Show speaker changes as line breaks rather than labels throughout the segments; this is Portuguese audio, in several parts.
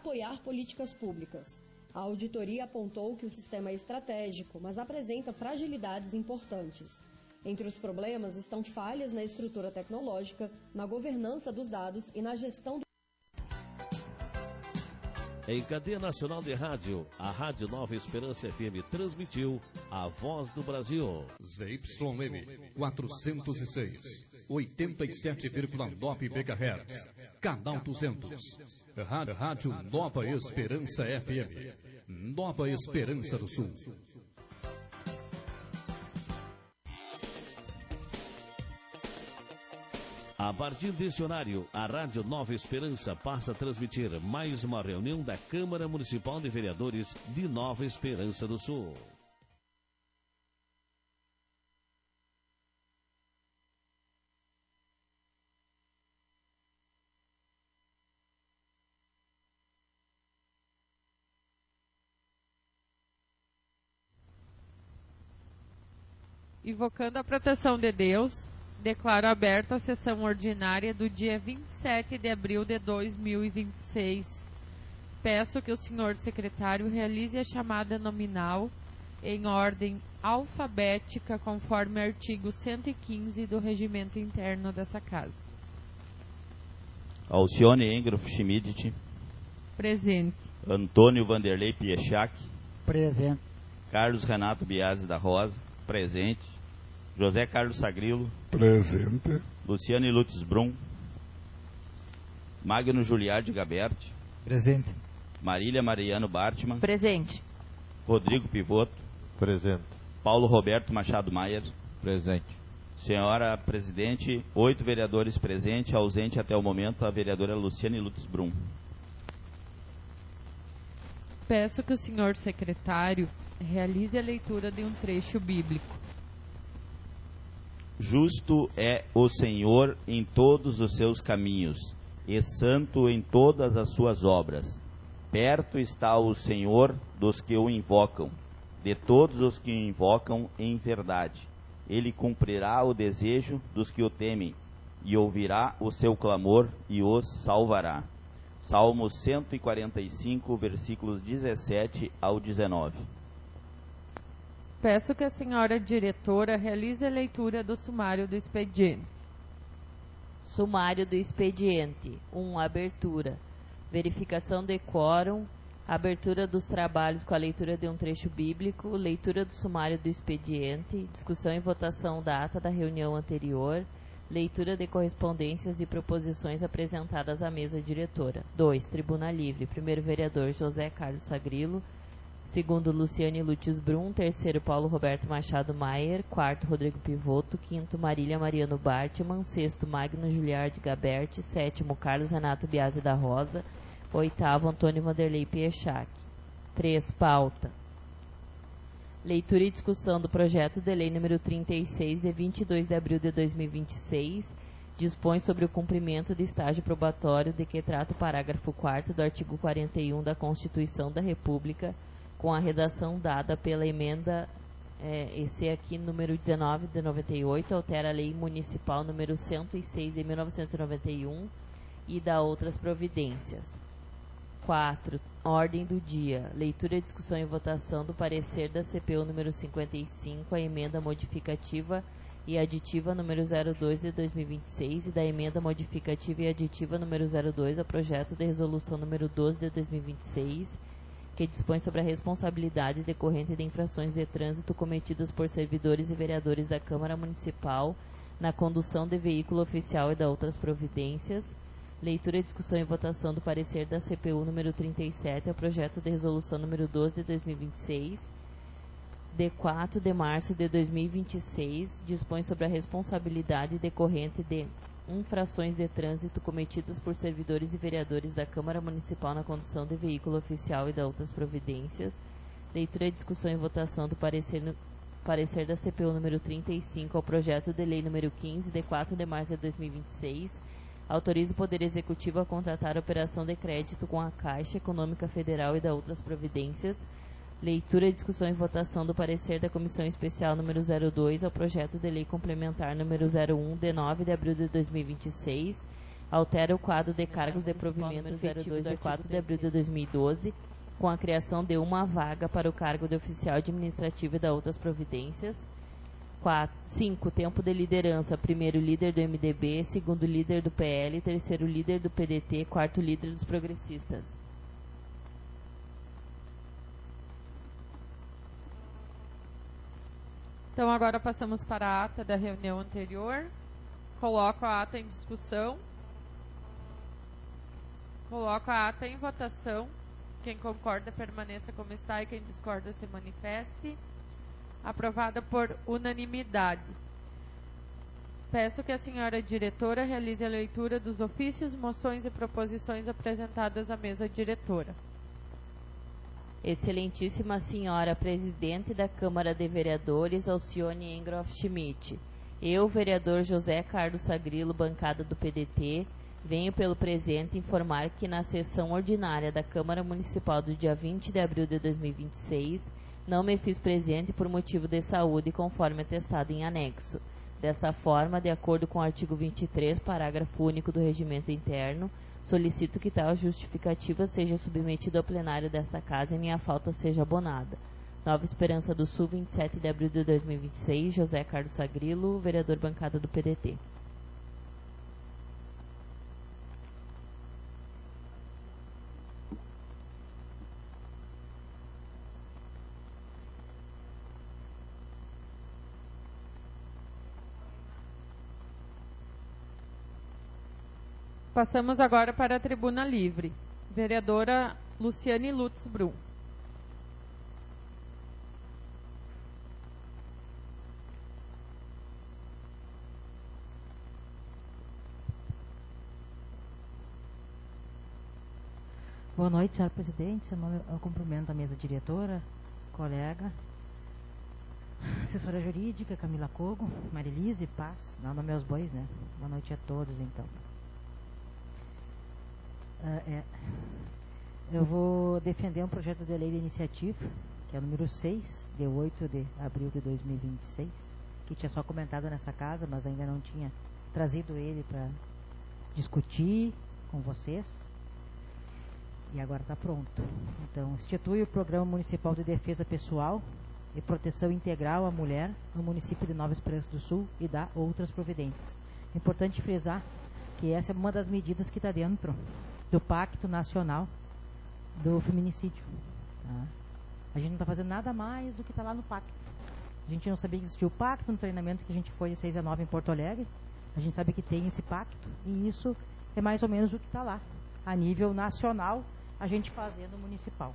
apoiar políticas públicas. A auditoria apontou que o sistema é estratégico, mas apresenta fragilidades importantes. Entre os problemas estão falhas na estrutura tecnológica, na governança dos dados e na gestão do...
Em cadeia nacional de rádio, a Rádio Nova Esperança FM transmitiu A Voz do Brasil.
ZYM 406, 87,9 MHz, canal 200. Rádio Nova Esperança FM, Nova Esperança do Sul.
A partir deste horário, a Rádio Nova Esperança passa a transmitir mais uma reunião da Câmara Municipal de Vereadores de Nova Esperança do Sul.
Invocando a proteção de Deus, declaro aberta a sessão ordinária do dia 27 de abril de 2026. Peço que o senhor secretário realize a chamada nominal em ordem alfabética, conforme artigo 115 do regimento interno dessa casa.
Alcione Engroff Schmidt.
Presente.
Antônio Vanderlei Piechac.
Presente.
Carlos Renato Biasi da Rosa. Presente. José Carlos Sagrilo.
Presente.
Luciane Lutz Brum. Magno Juliardi Gaberti.
Presente.
Marília Mariano Bartman.
Presente.
Rodrigo Pivoto.
Presente.
Paulo Roberto Machado Maier.
Presente.
Senhora Presidente, 8 vereadores presentes, ausente até o momento a vereadora Luciane Lutz Brum.
Peço que o senhor secretário realize a leitura de um trecho bíblico.
Justo é o Senhor em todos os seus caminhos, e santo em todas as suas obras. Perto está o Senhor dos que o invocam, de todos os que o invocam em verdade. Ele cumprirá o desejo dos que o temem, e ouvirá o seu clamor e os salvará. Salmo 145, versículos 17 ao 19.
Peço que a senhora diretora realize a leitura do sumário do expediente.
Sumário do expediente. 1. Abertura. Verificação de quórum. Abertura dos trabalhos com a leitura de um trecho bíblico. Leitura do sumário do expediente. Discussão e votação da ata da reunião anterior. Leitura de correspondências e proposições apresentadas à mesa diretora. 2. Tribuna livre. Primeiro vereador José Carlos Sagrilo. Segundo, Luciane Lutz Brum. Terceiro, Paulo Roberto Machado Maier. Quarto, Rodrigo Pivoto. Quinto, Marília Mariano Bartman. Sexto, Magno Juliardi Gaberti. Sétimo, Carlos Renato Biasi da Rosa. Oitavo, Antônio Vanderlei Piechac. 3. Pauta. Leitura e discussão do projeto de lei número 36, de 22 de abril de 2026, dispõe sobre o cumprimento de estágio probatório de que trata o parágrafo 4º do artigo 41 da Constituição da República, com a redação dada pela emenda, esse aqui, número 19 de 98, altera a Lei Municipal número 106 de 1991 e dá outras providências. 4. Ordem do dia. Leitura, discussão e votação do parecer da CPU número 55, a emenda modificativa e aditiva número 02 de 2026 e da emenda modificativa e aditiva número 02 ao projeto de resolução número 12 de 2026, que dispõe sobre a responsabilidade decorrente de infrações de trânsito cometidas por servidores e vereadores da Câmara Municipal na condução de veículo oficial e da outras providências. Leitura, discussão e votação do parecer da CPU número 37 ao projeto de resolução número 12 de 2026, de 4 de março de 2026, dispõe sobre a responsabilidade decorrente de infrações de trânsito cometidas por servidores e vereadores da Câmara Municipal na condução de veículo oficial e da outras providências. Leitura, discussão e votação do parecer da CPU número 35 ao projeto de lei número 15, de 4 de março de 2026, autoriza o Poder Executivo a contratar a operação de crédito com a Caixa Econômica Federal e da outras providências. Leitura, discussão e votação do parecer da Comissão Especial número 02 ao projeto de lei complementar número 01 de 9 de abril de 2026, altera o quadro de cargos de provimento efetivo de 4 de abril de 2012, com a criação de uma vaga para o cargo de oficial administrativo e da outras providências. 5. Tempo de liderança. Primeiro líder do MDB, segundo líder do PL, terceiro líder do PDT, quarto líder dos progressistas.
Então agora passamos para a ata da reunião anterior. Coloco a ata em discussão. Coloco a ata em votação. Quem concorda permaneça como está e quem discorda se manifeste. Aprovada por unanimidade. Peço que a senhora diretora realize a leitura dos ofícios, moções e proposições apresentadas à mesa diretora.
Excelentíssima senhora presidente da Câmara de Vereadores, Alcione Engroff Schmidt, eu, vereador José Carlos Sagrilo, bancada do PDT, venho pelo presente informar que na sessão ordinária da Câmara Municipal do dia 20 de abril de 2026, não me fiz presente por motivo de saúde, conforme atestado em anexo. Desta forma, de acordo com o artigo 23, parágrafo único do Regimento Interno, solicito que tal justificativa seja submetida ao plenário desta Casa e minha falta seja abonada. Nova Esperança do Sul, 27 de abril de 2026, José Carlos Sagrilo, vereador bancada do PDT.
Passamos agora para a tribuna livre. Vereadora Luciane Lutz Brum.
Boa noite, senhor presidente. Eu cumprimento a mesa diretora, colega, assessora jurídica, Camila Cogo, Marilise, Paz, não nome aos bois, né? Boa noite a todos, então. Eu vou defender um projeto de lei de iniciativa, que é o número 6, de 8 de abril de 2026, que tinha só comentado nessa casa, mas ainda não tinha trazido ele para discutir com vocês. E agora está pronto. Então, institui o Programa Municipal de Defesa Pessoal e Proteção Integral à Mulher no município de Nova Esperança do Sul e dá outras providências. Importante frisar que essa é uma das medidas que está dentro do Pacto Nacional do Feminicídio. Tá? A gente não está fazendo nada mais do que está lá no Pacto. A gente não sabia que existia o Pacto no treinamento que a gente foi de 6 a 9 em Porto Alegre. A gente sabe que tem esse Pacto e isso é mais ou menos o que está lá. A nível nacional, a gente fazendo municipal.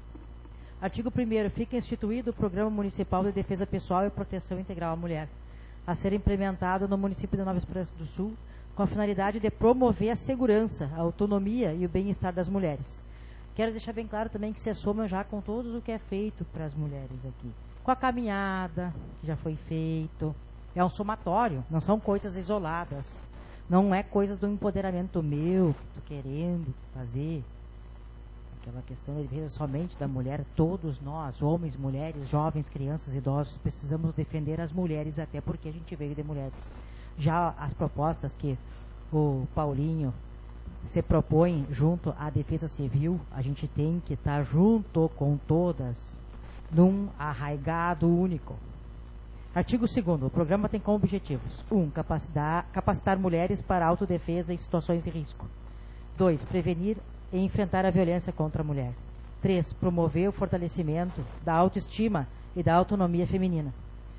Artigo 1º. Fica instituído o Programa Municipal de Defesa Pessoal e Proteção Integral à Mulher, a ser implementado no município de Nova Esperança do Sul, com a finalidade de promover a segurança, a autonomia e o bem-estar das mulheres. Quero deixar bem claro também que se soma já com todo o que é feito para as mulheres aqui. Com a caminhada, que já foi feito. É um somatório, não são coisas isoladas. Não é coisas do empoderamento meu, que estou querendo fazer. Aquela questão de defesa somente da mulher. Todos nós, homens, mulheres, jovens, crianças, idosos, precisamos defender as mulheres, até porque a gente veio de mulheres. Já as propostas que o Paulinho se propõe junto à Defesa Civil, a gente tem que estar junto com todas, num arraigado único. Artigo 2º. O programa tem como objetivos: 1. Capacitar mulheres para autodefesa em situações de risco. 2. Prevenir e enfrentar a violência contra a mulher. 3. Promover o fortalecimento da autoestima e da autonomia feminina.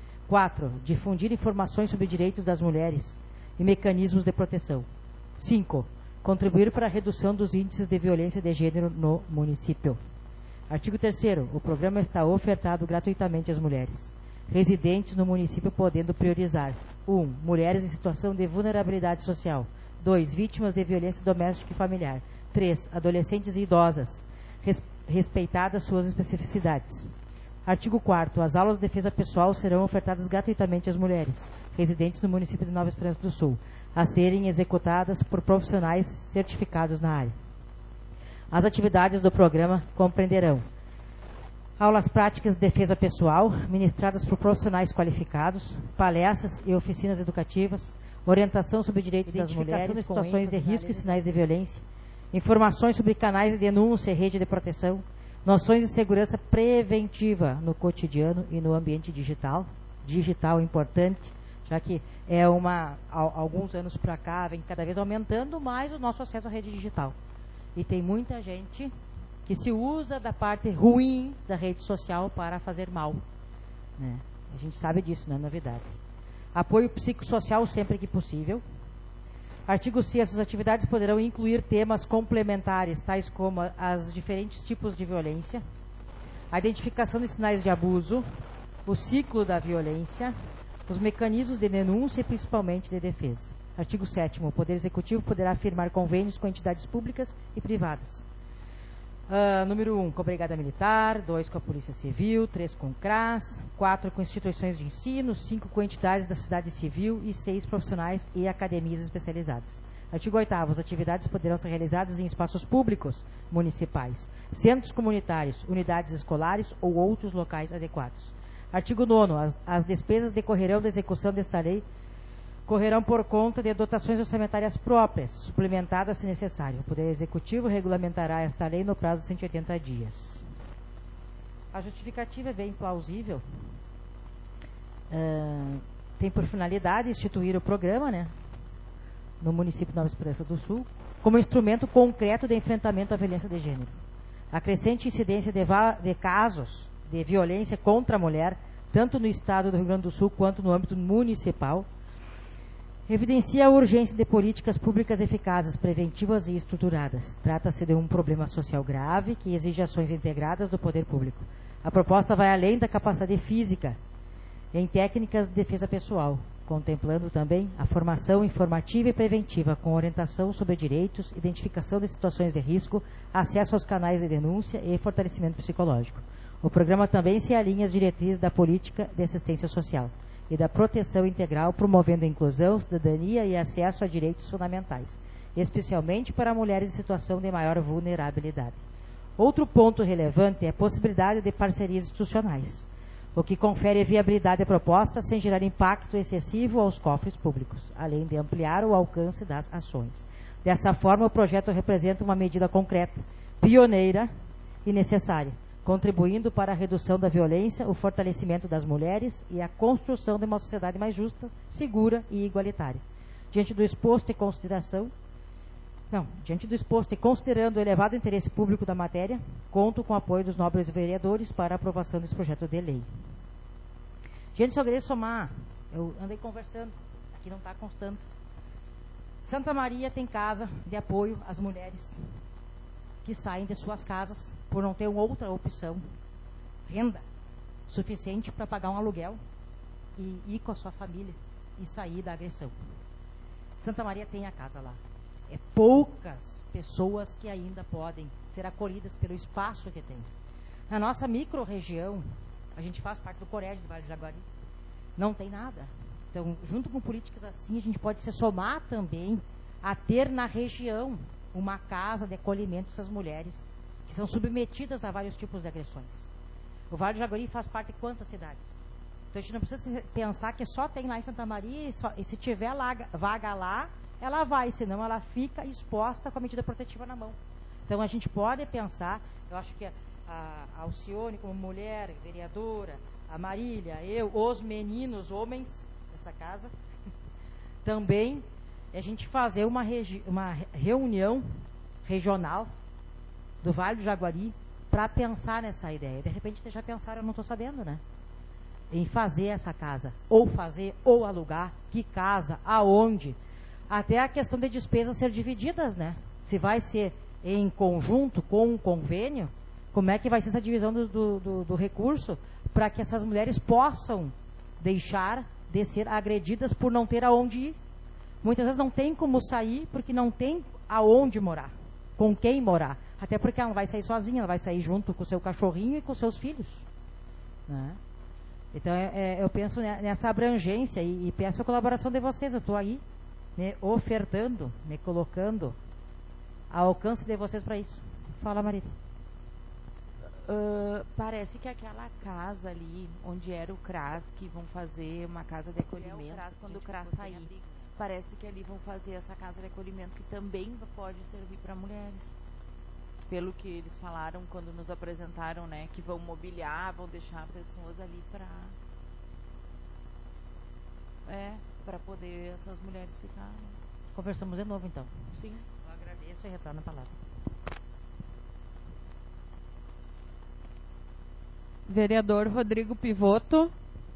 4. Difundir informações sobre direitos das mulheres e mecanismos de proteção. 5. Contribuir para a redução dos índices de violência de gênero no município. Artigo 3º. O programa está ofertado gratuitamente às mulheres residentes no município, podendo priorizar: 1. Mulheres em situação de vulnerabilidade social. 2. Vítimas de violência doméstica e familiar. 3. Adolescentes e idosas, respeitadas suas especificidades. Artigo 4º. As aulas de defesa pessoal serão ofertadas gratuitamente às mulheres residentes no município de Nova Esperança do Sul, a serem executadas por profissionais certificados na área. As atividades do programa compreenderão: aulas práticas de defesa pessoal, ministradas por profissionais qualificados, palestras e oficinas educativas, orientação sobre direitos das mulheres, de situações de risco e sinais de violência, informações sobre canais de denúncia e rede de proteção, noções de segurança preventiva no cotidiano e no ambiente digital. Digital importante, já que alguns anos para cá vem cada vez aumentando mais o nosso acesso à rede digital. E tem muita gente que se usa da parte ruim da rede social para fazer mal, né? A gente sabe disso, não é novidade. Apoio psicossocial sempre que possível. Artigo 6. As atividades poderão incluir temas complementares, tais como os diferentes tipos de violência, a identificação de sinais de abuso, o ciclo da violência, os mecanismos de denúncia e principalmente de defesa. Artigo 7º. O Poder Executivo poderá firmar convênios com entidades públicas e privadas. Número 1, com a Brigada Militar. 2, com a Polícia Civil. 3, com o CRAS. 4, com instituições de ensino. 5, com entidades da sociedade civil. E 6, profissionais e academias especializadas. Artigo 8º. As atividades poderão ser realizadas em espaços públicos municipais, centros comunitários, unidades escolares ou outros locais adequados. Artigo 9º. As despesas decorrerão da execução desta lei correrão por conta de dotações orçamentárias próprias, suplementadas se necessário. O Poder Executivo regulamentará esta lei no prazo de 180 dias. A justificativa é bem plausível. Tem por finalidade instituir o programa, né, no município de Nova Esperança do Sul, como instrumento concreto de enfrentamento à violência de gênero. A crescente incidência de casos de violência contra a mulher, tanto no estado do Rio Grande do Sul quanto no âmbito municipal, evidencia a urgência de políticas públicas eficazes, preventivas e estruturadas. Trata-se de um problema social grave que exige ações integradas do poder público. A proposta vai além da capacidade física em técnicas de defesa pessoal, contemplando também a formação informativa e preventiva com orientação sobre direitos, identificação de situações de risco, acesso aos canais de denúncia e fortalecimento psicológico. O programa também se alinha às diretrizes da política de assistência social e da proteção integral, promovendo a inclusão, cidadania e acesso a direitos fundamentais, especialmente para mulheres em situação de maior vulnerabilidade. Outro ponto relevante é a possibilidade de parcerias institucionais, o que confere viabilidade à proposta sem gerar impacto excessivo aos cofres públicos, além de ampliar o alcance das ações. Dessa forma, o projeto representa uma medida concreta, pioneira e necessária, contribuindo para a redução da violência, o fortalecimento das mulheres e a construção de uma sociedade mais justa, segura e igualitária. Diante do exposto e considerando o elevado interesse público da matéria, conto com o apoio dos nobres vereadores para a aprovação desse projeto de lei. Gente, só queria somar, eu andei conversando, aqui não está constando. Santa Maria tem casa de apoio às mulheres que saem de suas casas por não ter outra opção, renda suficiente para pagar um aluguel e ir com a sua família e sair da agressão. Santa Maria tem a casa lá. É poucas pessoas que ainda podem ser acolhidas pelo espaço que tem. Na nossa micro-região, a gente faz parte do Corégio do Vale do Jaguari, não tem nada. Então, junto com políticas assim, a gente pode se somar também a ter na região uma casa de acolhimento dessas mulheres que são submetidas a vários tipos de agressões. O Vale do Jaguari faz parte de quantas cidades? Então a gente não precisa pensar que só tem lá em Santa Maria e se tiver vaga lá, ela vai, senão ela fica exposta com a medida protetiva na mão. Então a gente pode pensar, eu acho que a Alcione como mulher, vereadora, a Marília, eu, os meninos, homens dessa casa, também a gente fazer uma reunião regional do Vale do Jaguari para pensar nessa ideia. De repente vocês já pensaram, eu não estou sabendo, né? Em fazer essa casa, ou alugar, que casa, aonde, até a questão de despesas ser divididas, né? Se vai ser em conjunto com um convênio, como é que vai ser essa divisão do recurso para que essas mulheres possam deixar de ser agredidas por não ter aonde ir. Muitas vezes não tem como sair porque não tem aonde morar, com quem morar. Até porque ela não vai sair sozinha, ela vai sair junto com o seu cachorrinho e com seus filhos, né? Então eu penso nessa abrangência e peço a colaboração de vocês. Eu estou aí, né, ofertando, me colocando ao alcance de vocês para isso. Fala, Maria.
Parece que aquela casa ali, onde era o CRAS, que vão fazer uma casa de acolhimento, quando o CRAS sair. parece que ali vão fazer essa casa de acolhimento que também pode servir para mulheres. Pelo que eles falaram quando nos apresentaram, né, que vão mobiliar, vão deixar pessoas ali para poder essas mulheres ficarem.
Conversamos de novo, então.
Sim.
Eu agradeço e retorno a palavra.
Vereador Rodrigo Pivotto.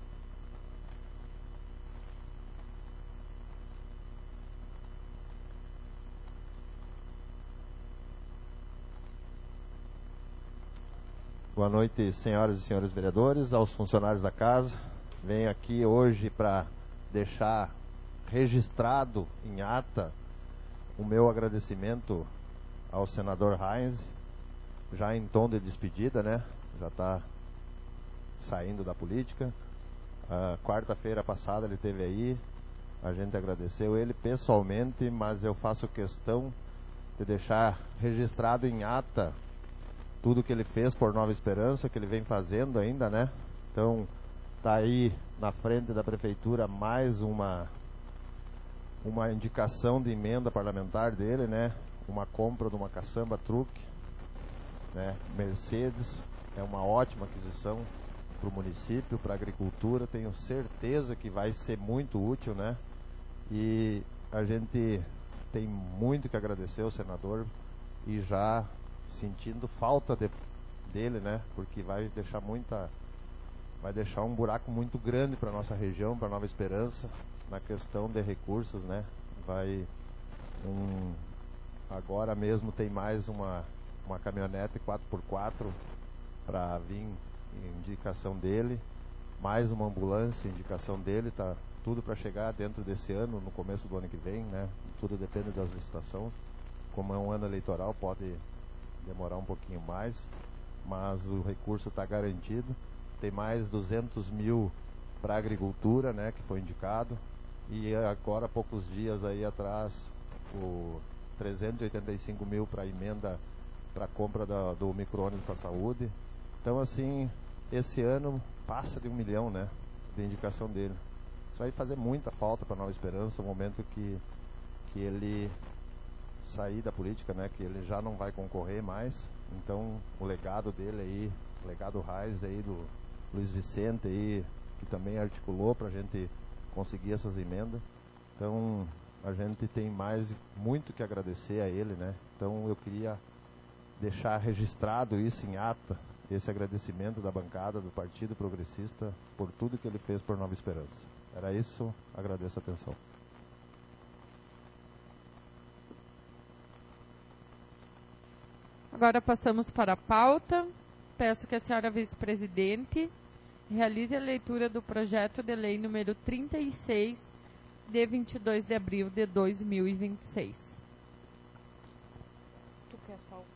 Boa noite, senhoras e senhores vereadores, aos funcionários da casa. Venho aqui hoje para deixar registrado em ata o meu agradecimento ao senador Heinz, já em tom de despedida, né? Já está saindo da política. Quarta-feira passada ele esteve aí, a gente agradeceu ele pessoalmente, mas eu faço questão de deixar registrado em ata tudo que ele fez por Nova Esperança, que ele vem fazendo ainda, né? Então, tá aí na frente da prefeitura mais uma indicação de emenda parlamentar dele, né? Uma compra de uma caçamba truque, né? Mercedes, é uma ótima aquisição para o município, para a agricultura, tenho certeza que vai ser muito útil, né? E a gente tem muito que agradecer ao senador e já sentindo falta dele, né? Porque vai deixar um buraco muito grande para nossa região, para Nova Esperança, na questão de recursos, né? Agora mesmo tem mais uma caminhonete 4x4 para vir indicação dele, mais uma ambulância indicação dele, tá tudo para chegar dentro desse ano, no começo do ano que vem, né? Tudo depende das licitações. Como é um ano eleitoral, pode demorar um pouquinho mais, mas o recurso está garantido. Tem mais 200 mil para a agricultura, né, que foi indicado, e agora há poucos dias aí atrás o 385 mil para emenda para compra do micro-ônibus para a saúde. Então assim, esse ano passa de 1 milhão, né, de indicação dele. Isso vai fazer muita falta para Nova Esperança, no momento que ele sair da política, né, que ele já não vai concorrer mais. Então o legado dele aí, o legado Raiz aí do Luiz Vicente aí, que também articulou para a gente conseguir essas emendas. Então a gente tem muito que agradecer a ele, né. Então eu queria deixar registrado isso em ata, esse agradecimento da bancada do Partido Progressista por tudo que ele fez por Nova Esperança. Era isso, agradeço a atenção.
Agora passamos para a pauta. Peço que a senhora vice-presidente realize a leitura do projeto de lei número 36, de 22 de abril de 2026.
Tu quer só o...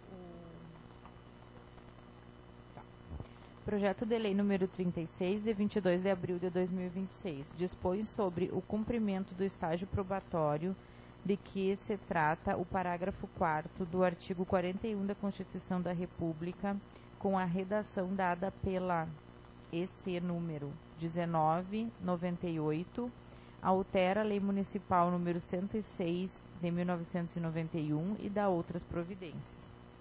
Tá. Projeto de lei número 36, de 22 de abril de 2026, dispõe sobre o cumprimento do estágio probatório de que se trata o parágrafo 4º do artigo 41 da Constituição da República, com a redação dada pela EC número 1998, altera a Lei Municipal número 106 de 1991 e dá outras providências.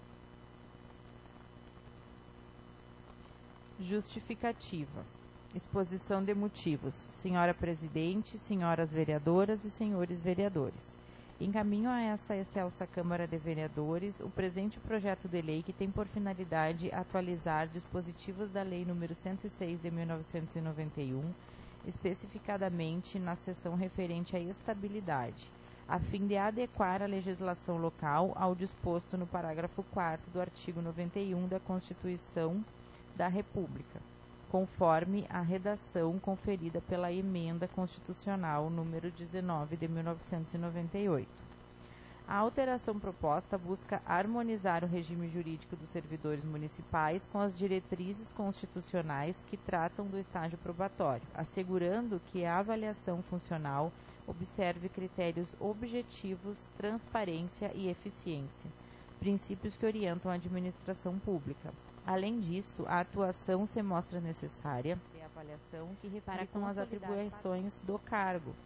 Justificativa. Exposição de motivos. Senhora Presidente, senhoras vereadoras e senhores vereadores. Encaminho a essa excelsa Câmara de Vereadores o presente projeto de lei que tem por finalidade atualizar dispositivos da Lei nº 106 de 1991, especificadamente na seção referente à estabilidade, a fim de adequar a legislação local ao disposto no parágrafo 4º do artigo 91 da Constituição da República, conforme a redação conferida pela Emenda Constitucional número 19 de 1998. A alteração proposta busca harmonizar o regime jurídico dos servidores municipais com as diretrizes constitucionais que tratam do estágio probatório, assegurando que a avaliação funcional observe critérios objetivos, transparência e eficiência, princípios que orientam a administração pública. Além disso, a atuação se mostra necessária de avaliação que repare com as atribuições do cargo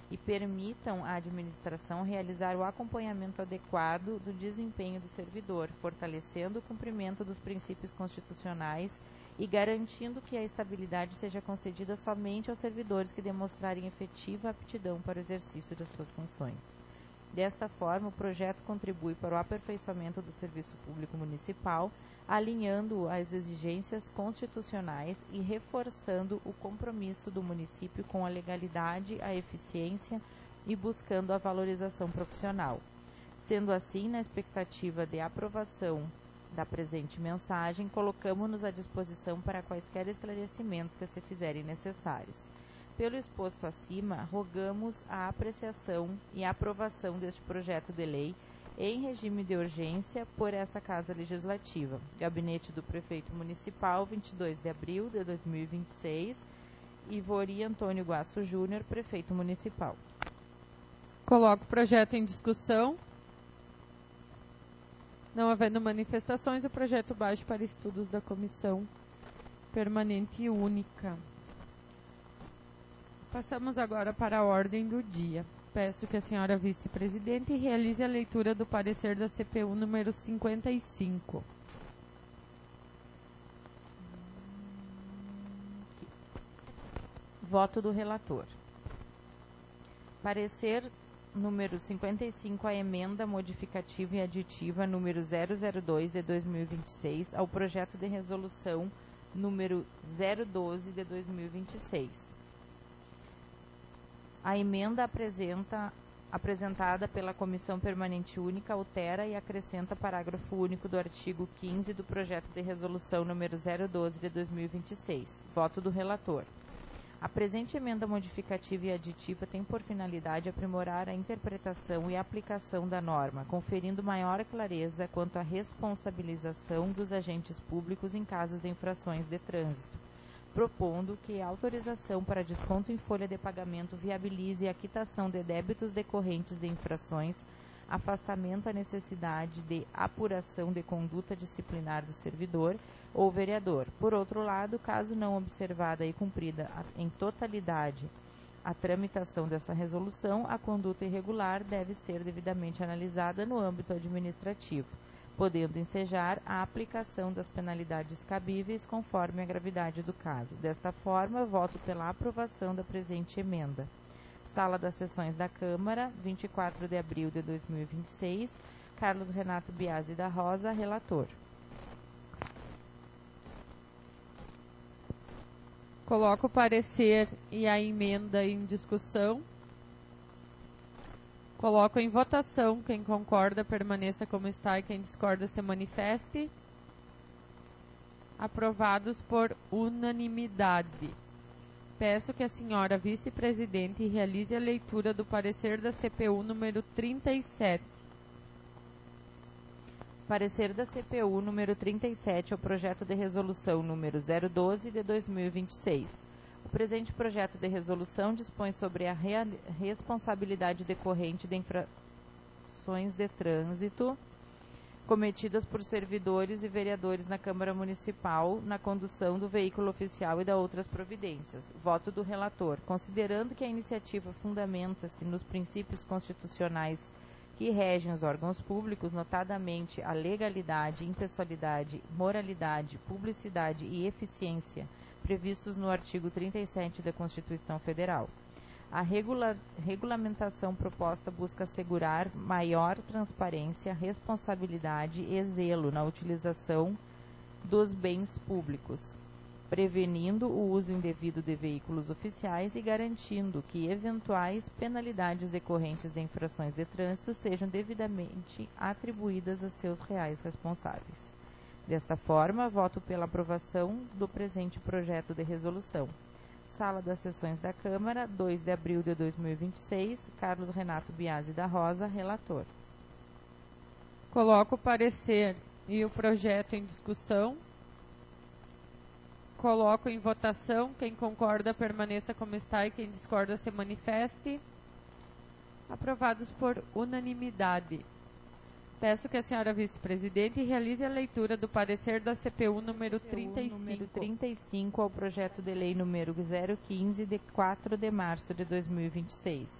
e permitam à administração realizar o acompanhamento adequado do desempenho do servidor, fortalecendo o cumprimento dos princípios constitucionais e garantindo que a estabilidade seja concedida somente aos servidores que demonstrarem efetiva aptidão para o exercício das suas funções. Desta forma, o projeto contribui para o aperfeiçoamento do serviço público municipal, alinhando-o às exigências constitucionais e reforçando o compromisso do município com a legalidade, a eficiência e buscando a valorização profissional. Sendo assim, na expectativa de aprovação da presente mensagem, colocamos-nos à disposição para quaisquer esclarecimentos que se fizerem necessários. Pelo exposto acima, rogamos a apreciação e aprovação deste projeto de lei em regime de urgência por essa Casa Legislativa. Gabinete do Prefeito Municipal, 22 de abril de 2026. Ivori Antônio Guasso Júnior, Prefeito Municipal.
Coloco o projeto em discussão. Não havendo manifestações, o projeto baixa para estudos da Comissão Permanente Única. Passamos agora para a ordem do dia. Peço que a senhora vice-presidente realize a leitura do parecer da CPU número 55.
Voto do relator. Parecer número 55, a emenda modificativa e aditiva número 002 de 2026 ao projeto de resolução número 012 de 2026. A emenda apresentada pela Comissão Permanente Única altera e acrescenta parágrafo único do artigo 15 do projeto de resolução número 012 de 2026. Voto do relator. A presente emenda modificativa e aditiva tem por finalidade aprimorar a interpretação e aplicação da norma, conferindo maior clareza quanto à responsabilização dos agentes públicos em casos de infrações de trânsito, propondo que a autorização para desconto em folha de pagamento viabilize a quitação de débitos decorrentes de infrações, afastamento à necessidade de apuração de conduta disciplinar do servidor ou vereador. Por outro lado, caso não observada e cumprida em totalidade a tramitação dessa resolução, a conduta irregular deve ser devidamente analisada no âmbito administrativo, podendo ensejar a aplicação das penalidades cabíveis conforme a gravidade do caso. Desta forma, voto pela aprovação da presente emenda. Sala das Sessões da Câmara, 24 de abril de 2026. Carlos Renato Biasi da Rosa, relator.
Coloco o parecer e a emenda em discussão. Coloco em votação. Quem concorda, permaneça como está, e quem discorda, se manifeste. Aprovados por unanimidade. Peço que a senhora vice-presidente realize a leitura do parecer da CPU número 37.
Parecer da CPU número 37 ao projeto de resolução número 012 de 2026. O presente projeto de resolução dispõe sobre a responsabilidade decorrente de infrações de trânsito cometidas por servidores e vereadores na Câmara Municipal na condução do veículo oficial e da outras providências. Voto do relator. Considerando que a iniciativa fundamenta-se nos princípios constitucionais que regem os órgãos públicos, notadamente a legalidade, impessoalidade, moralidade, publicidade e eficiência, previstos no artigo 37 da Constituição Federal. A regulamentação proposta busca assegurar maior transparência, responsabilidade e zelo na utilização dos bens públicos, prevenindo o uso indevido de veículos oficiais e garantindo que eventuais penalidades decorrentes de infrações de trânsito sejam devidamente atribuídas a seus reais responsáveis. Desta forma, voto pela aprovação do presente projeto de resolução. Sala das Sessões da Câmara, 2 de abril de 2026, Carlos Renato Biasi da Rosa, relator.
Coloco o parecer e o projeto em discussão. Coloco em votação. Quem concorda, permaneça como está, e quem discorda, se manifeste. Aprovados por unanimidade. Peço que a senhora vice-presidente realize a leitura do parecer da CPU número 35.
Número 35 ao projeto de lei número 015 de 4 de março de 2026.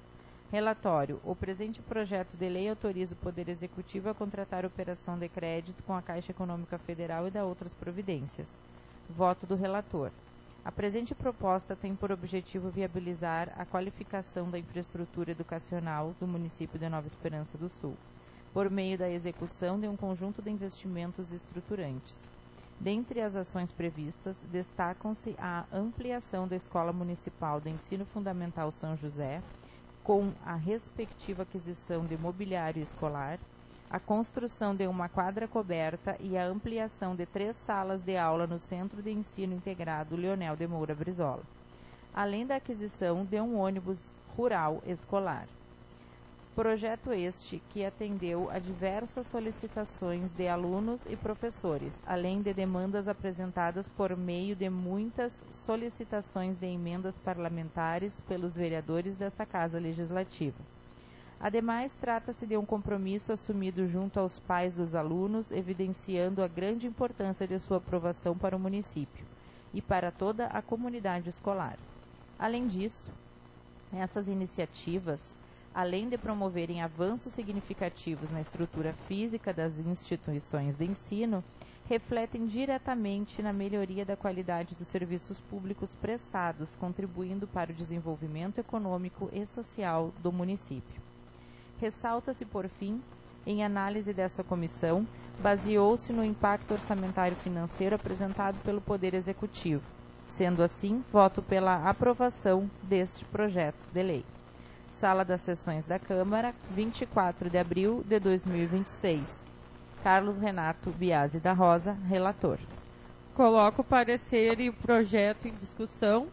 Relatório. O presente projeto de lei autoriza o Poder Executivo a contratar operação de crédito com a Caixa Econômica Federal e da outras providências. Voto do relator. A presente proposta tem por objetivo viabilizar a qualificação da infraestrutura educacional do município de Nova Esperança do Sul, por meio da execução de um conjunto de investimentos estruturantes. Dentre as ações previstas, destacam-se a ampliação da Escola Municipal de Ensino Fundamental São José, com a respectiva aquisição de mobiliário escolar, a construção de uma quadra coberta e a ampliação de 3 salas de aula no Centro de Ensino Integrado Leonel de Moura Brizola, além da aquisição de um ônibus rural escolar. Projeto este que atendeu a diversas solicitações de alunos e professores, além de demandas apresentadas por meio de muitas solicitações de emendas parlamentares pelos vereadores desta Casa Legislativa. Ademais, trata-se de um compromisso assumido junto aos pais dos alunos, evidenciando a grande importância de sua aprovação para o município e para toda a comunidade escolar. Além disso, essas iniciativas, além de promoverem avanços significativos na estrutura física das instituições de ensino, refletem diretamente na melhoria da qualidade dos serviços públicos prestados, contribuindo para o desenvolvimento econômico e social do município. Ressalta-se, por fim, em análise dessa comissão, baseou-se no impacto orçamentário financeiro apresentado pelo Poder Executivo. Sendo assim, voto pela aprovação deste projeto de lei. Sala das Sessões da Câmara, 24 de abril de 2026. Carlos Renato Biasi da Rosa, relator.
Coloco o parecer e o projeto em discussão.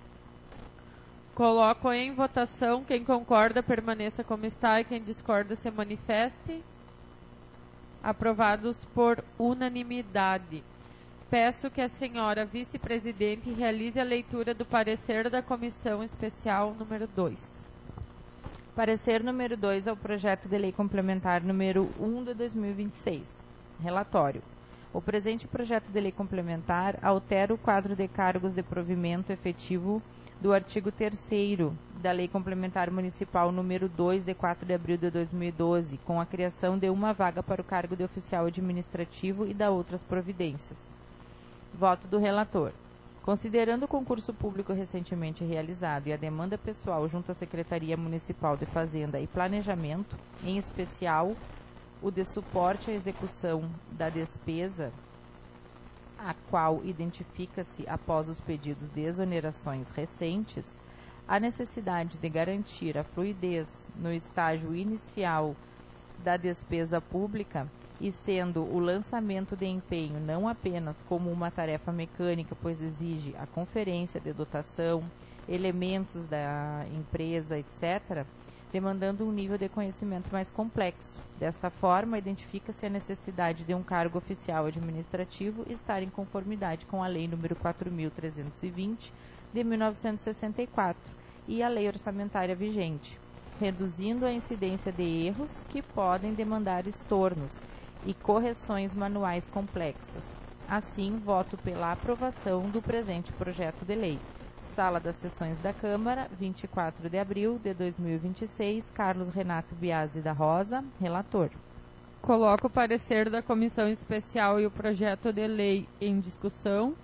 Coloco em votação. Quem concorda, permaneça como está, e quem discorda, se manifeste. Aprovados por unanimidade. Peço que a senhora vice-presidente realize a leitura do parecer da Comissão Especial número 2.
Parecer número 2 ao projeto de lei complementar número 1 de 2026. Relatório. O presente projeto de lei complementar altera o quadro de cargos de provimento efetivo do artigo 3º da Lei Complementar Municipal número 2 de 4 de abril de 2012, com a criação de uma vaga para o cargo de oficial administrativo e da outras providências. Voto do relator. Considerando o concurso público recentemente realizado e a demanda pessoal junto à Secretaria Municipal de Fazenda e Planejamento, em especial o de suporte à execução da despesa, a qual identifica-se após os pedidos de exonerações recentes, a necessidade de garantir a fluidez no estágio inicial da despesa pública, e sendo o lançamento de empenho não apenas como uma tarefa mecânica, pois exige a conferência de dotação, elementos da empresa, etc., demandando um nível de conhecimento mais complexo. Desta forma, identifica-se a necessidade de um cargo oficial administrativo estar em conformidade com a Lei nº 4.320, de 1964, e a Lei Orçamentária vigente, reduzindo a incidência de erros que podem demandar estornos e correções manuais complexas. Assim, voto pela aprovação do presente projeto de lei. Sala das Sessões da Câmara, 24 de abril de 2026, Carlos Renato Biasi da Rosa, relator.
Coloco o parecer da Comissão Especial e o projeto de lei em discussão.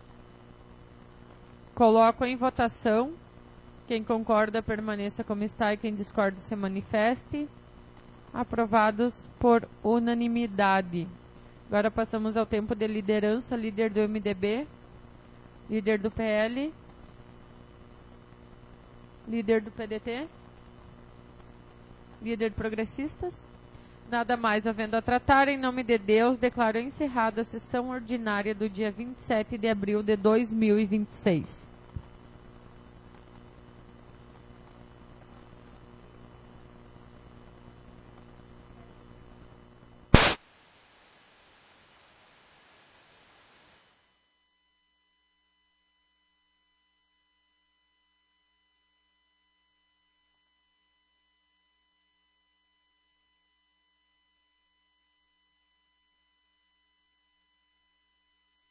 Coloco em votação. Quem concorda, permaneça como está, e quem discorda, se manifeste. Aprovados por unanimidade. Agora passamos ao tempo de liderança. Líder do MDB, líder do PL, líder do PDT, líder de Progressistas. Nada mais havendo a tratar, em nome de Deus, declaro encerrada a sessão ordinária do dia 27 de abril de 2026.